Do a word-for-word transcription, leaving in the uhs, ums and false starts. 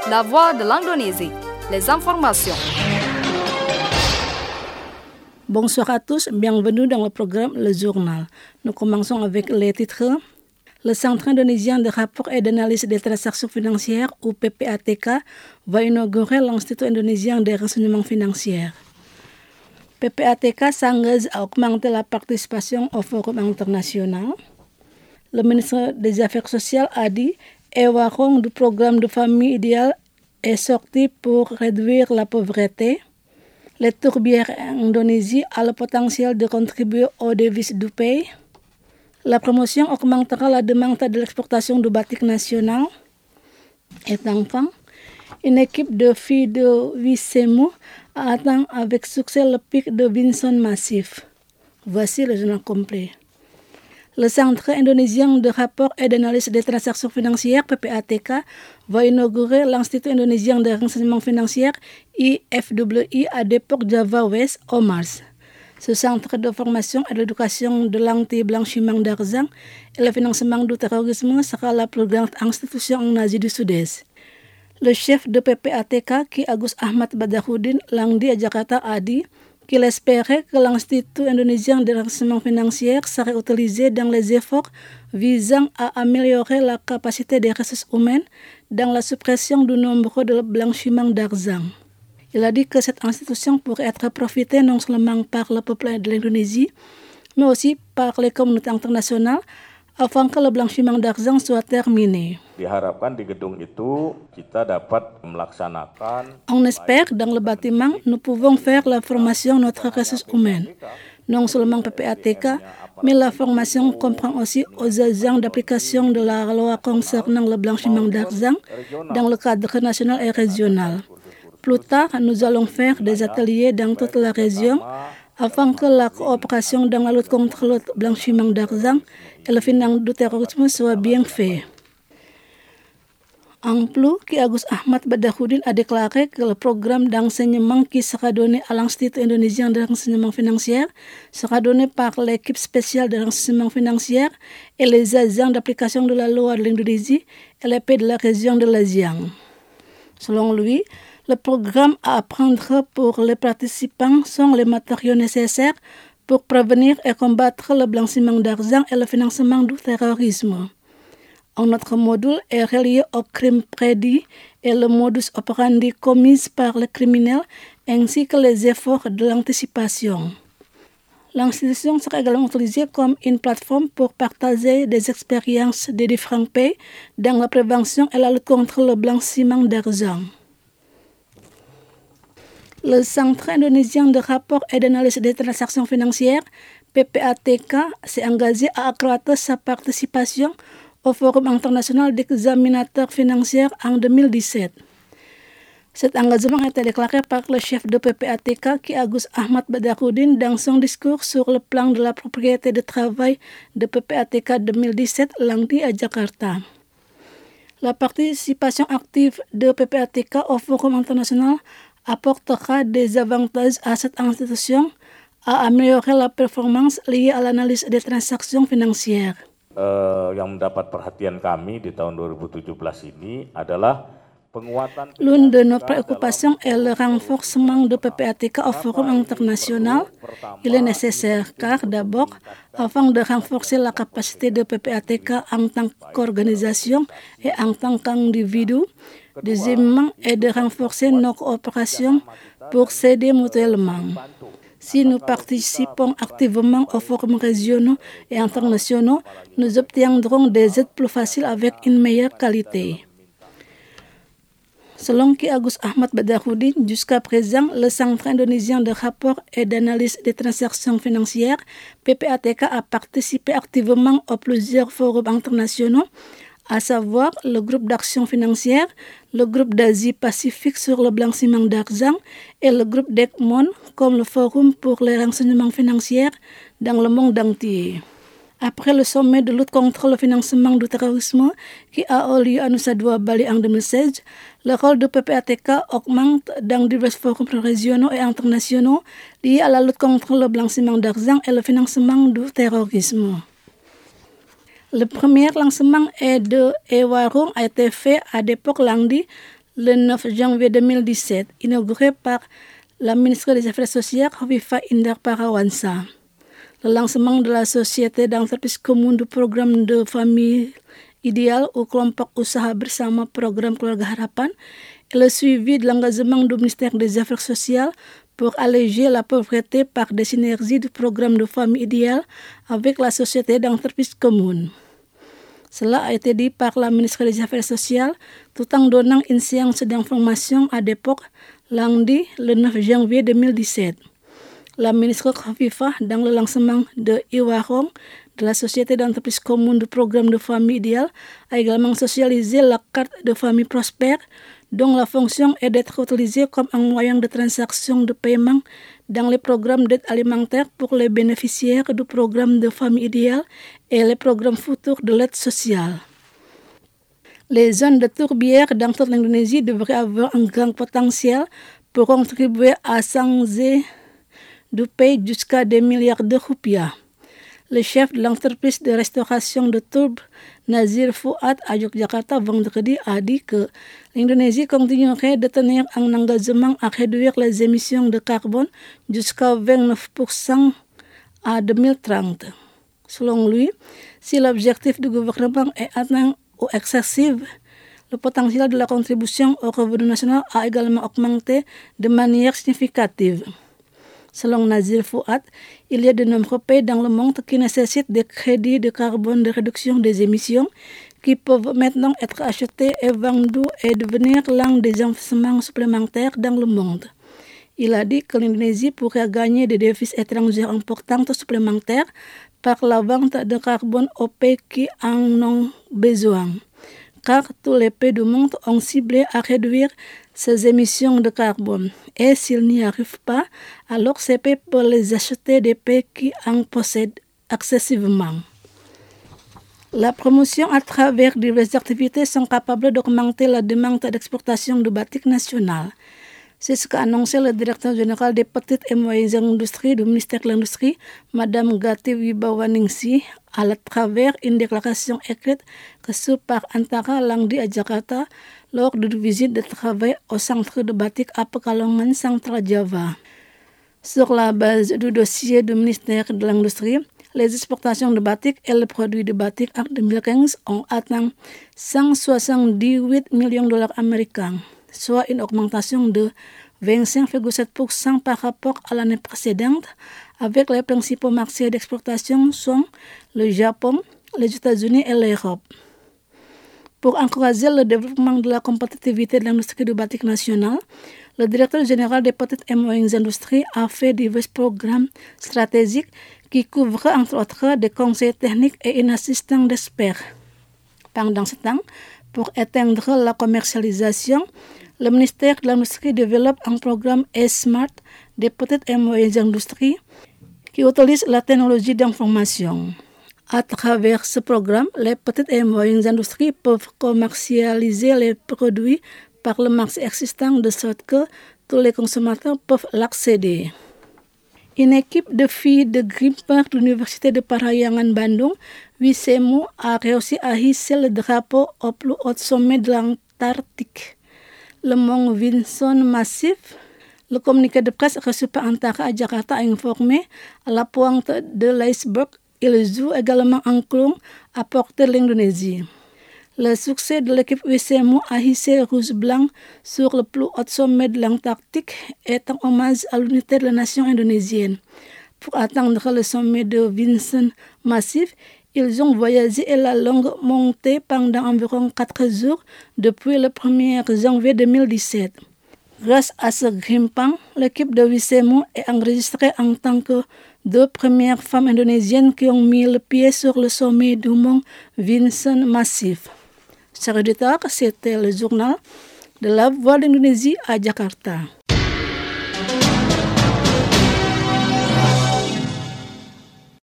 La voix de l'Indonésie. Les informations. Bonsoir à tous, bienvenue dans le programme Le Journal. Nous commençons avec les titres. Le Centre indonésien de rapport et d'analyse des transactions financières, ou P P A T K, va inaugurer l'Institut indonésien des renseignements financiers. P P A T K s'engage à augmenter la participation au forum international. Le ministre des Affaires sociales a dit Ewarong du programme de famille idéale est sorti pour réduire la pauvreté. Les tourbières Indonésie a le potentiel de contribuer aux devises du pays. La promotion augmentera la demande de l'exportation du batik national. Et enfin, une équipe de filles de Wisemu a atteint avec succès le pic de Vinson massif. Voici le journal complet. Le Centre indonésien de rapport et d'analyse des transactions financières, P P A T K, va inaugurer l'Institut indonésien de renseignements financiers, I F W I, à Depok, Java West, au mars. Ce centre de formation et d'éducation de l'anti-blanchiment d'argent et le financement du terrorisme sera la plus grande institution en Asie du Sud-Est. Le chef de P P A T K, Ki Agus Ahmad Badaruddin, lundi à Jakarta, a dit qu'il espérait que l'Institut indonésien de renseignement financier serait utilisé dans les efforts visant à améliorer la capacité des ressources humaines dans la suppression du nombre de blanchiment d'argent. Il a dit que cette institution pourrait être profitée non seulement par le peuple de l'Indonésie, mais aussi par les communautés internationales afin que le blanchiment d'argent soit terminé. Diharapkan di gedung itu kita dapat melaksanakan. On espère dans le bâtiment, nous pouvons faire la formation de notre ressource humaine. Non seulement P P A T K, mais la formation comprend aussi aux agents d'application de la loi concernant le blanchiment d'argent dans le cadre national et régional. Plus tard, nous allons faire des ateliers dans toute la région afin que la coopération dans la lutte contre le blanchiment d'argent et le financement du terrorisme soit bien faite. En plus, Ki Agus Ahmad Badaruddin a déclaré que le programme d'enseignement qui sera donné à l'Institut indonésien de renseignement financier sera donné par l'équipe spéciale de renseignement financier et les agents d'application de la loi de l'Indonésie et les pays de la région de l'Asie. Selon lui, le programme à apprendre pour les participants sont les matériaux nécessaires pour prévenir et combattre le blanchiment d'argent et le financement du terrorisme. Un autre module est relié au crime prédit et le modus operandi commis par les criminels ainsi que les efforts de l'anticipation. L'institution sera également utilisée comme une plateforme pour partager des expériences des différents pays dans la prévention et la lutte contre le blanchiment d'argent. Le Centre indonésien de rapport et d'analyse des transactions financières, P P A T K, s'est engagé à accroître sa participation au Forum international d'examinateurs financiers en deux mille dix-sept. Cet engagement a été déclaré par le chef de P P A T K, Ki Agus Ahmad Badaruddin, dans son discours sur le plan de la propriété de travail de P P A T K deux mille dix-sept lundi à Jakarta. La participation active de P P A T K au Forum international apportera des avantages à cette institution à améliorer la performance liée à l'analyse des transactions financières. Uh, yang mendapat perhatian kami di tahun dua ribu tujuh belas ini adalah penguatan. L'une de nos préoccupations est le renforcement de P P A T K au forum international. Il est nécessaire car d'abord, afin de renforcer la capacité de P P A T K en tant qu'organisation et en tant qu'individu, deuxièmement est de renforcer nos coopérations pour s'aider mutuellement. Si nous participons activement aux forums régionaux et internationaux, nous obtiendrons des aides plus faciles avec une meilleure qualité. Selon Ki Agus Ahmad Badaruddin, jusqu'à présent, le Centre indonésien de rapport et d'analyse des transactions financières, P P A T K, a participé activement à plusieurs forums internationaux, à savoir le groupe d'action financière, le groupe d'Asie-Pacifique sur le blanchiment d'argent et le groupe d'Egmont comme le forum pour les renseignements financiers dans le monde entier. Après le sommet de lutte contre le financement du terrorisme qui a eu lieu à Nusa Dua Bali en deux mille seize, le rôle de P P A T K augmente dans divers forums régionaux et internationaux liés à la lutte contre le blanchiment d'argent et le financement du terrorisme. Le premier lancement de Ewarong a été fait à Depok lundi, le neuf janvier deux mille dix-sept, inauguré par la ministre des Affaires sociales, Hovifah Indar Parawansa. Le lancement de la société d'entreprise commune du programme de famille idéale au kelompok usaha bersama programme Keluarga Harapan et le suivi de l'engagement du ministère des Affaires sociales pour alléger la pauvreté par des synergies du programme de famille idéale avec la société d'entreprise commune. Cela a été dit par la ministre des Affaires sociales tout en donnant une séance d'information à l'époque lundi le neuf janvier deux mille dix-sept. La ministre Hovifah, dans le lancement de Iwarong, de la société d'entreprise commune du programme de famille idéale, a également socialisé la carte de famille prospère, dont la fonction est d'être utilisée comme un moyen de transaction de paiement dans les programmes d'aide alimentaire pour les bénéficiaires du programme de famille idéale et les programmes futurs de l'aide sociale. Les zones de tourbière dans toute l'Indonésie devraient avoir un grand potentiel pour contribuer à changer du pays jusqu'à des milliards de rupiah. Le chef de l'entreprise de restauration de tourbe, Nazir Fouad à Yogyakarta vendredi, a dit que l'Indonésie continuerait de tenir un engagement à réduire les émissions de carbone jusqu'à vingt-neuf pour cent à deux mille trente. Selon lui, si l'objectif du gouvernement est atteint ou excessif, le potentiel de la contribution au revenu national a également augmenté de manière significative. Selon Nazir Fouad, il y a de nombreux pays dans le monde qui nécessitent des crédits de carbone de réduction des émissions qui peuvent maintenant être achetés et vendus et devenir l'un des investissements supplémentaires dans le monde. Il a dit que l'Indonésie pourrait gagner des devises étrangères importantes supplémentaires par la vente de carbone aux pays qui en ont besoin, car tous les pays du monde ont ciblé à réduire ces émissions de carbone. Et s'ils n'y arrivent pas, alors ces pays peuvent les acheter des pays qui en possèdent excessivement. La promotion à travers diverses activités sont capables d'augmenter la demande d'exportation de batik national. C'est ce qu'a annoncé le directeur général des petites et moyennes industries du ministère de l'Industrie, Madame Gati Wibawaningsih, à travers une déclaration écrite reçue par Antara lundi à Jakarta lors d'une visite de travail au centre de batik à Pekalongan, Central Java. Sur la base du dossier du ministère de l'Industrie, les exportations de batik et les produits de batik en deux mille quinze ont atteint cent soixante-dix-huit millions de dollars américains, soit une augmentation de vingt-cinq virgule sept pour cent par rapport à l'année précédente, avec les principaux marchés d'exportation sont le Japon, les États-Unis et l'Europe. Pour encourager le développement de la compétitivité de l'industrie du batik national, le directeur général des petites et moyennes industries a fait divers programmes stratégiques qui couvrent entre autres des conseils techniques et une assistance d'experts. Pendant ce temps, pour atteindre la commercialisation, le ministère de l'Industrie développe un programme E-Smart des petites et moyennes industries qui utilise la technologie d'information. À travers ce programme, les petites et moyennes industries peuvent commercialiser les produits par le marché existant de sorte que tous les consommateurs peuvent l'accéder. Une équipe de filles de grimpeurs de l'Université de Parahyangan Bandung, Wisemu, a réussi à hisser le drapeau au plus haut sommet de l'Antarctique, le mont Vinson Massif. Le communiqué de presse reçu par Antara à Jakarta a informé à la pointe de l'iceberg, il joue également un clou à portée de l'Indonésie. Le succès de l'équipe Wisemu à hisser rouge-blanc sur le plus haut sommet de l'Antarctique est un hommage à l'unité de la nation indonésienne. Pour atteindre le sommet de Vinson Massif, ils ont voyagé et la longue montée pendant environ quatre jours depuis le premier janvier deux mille dix-sept. Grâce à ce grimpant, l'équipe de Wisemu est enregistrée en tant que deux premières femmes indonésiennes qui ont mis le pied sur le sommet du mont Vinson Massif. Chers auditeurs, c'était le journal de la Voix d'Indonésie à Jakarta.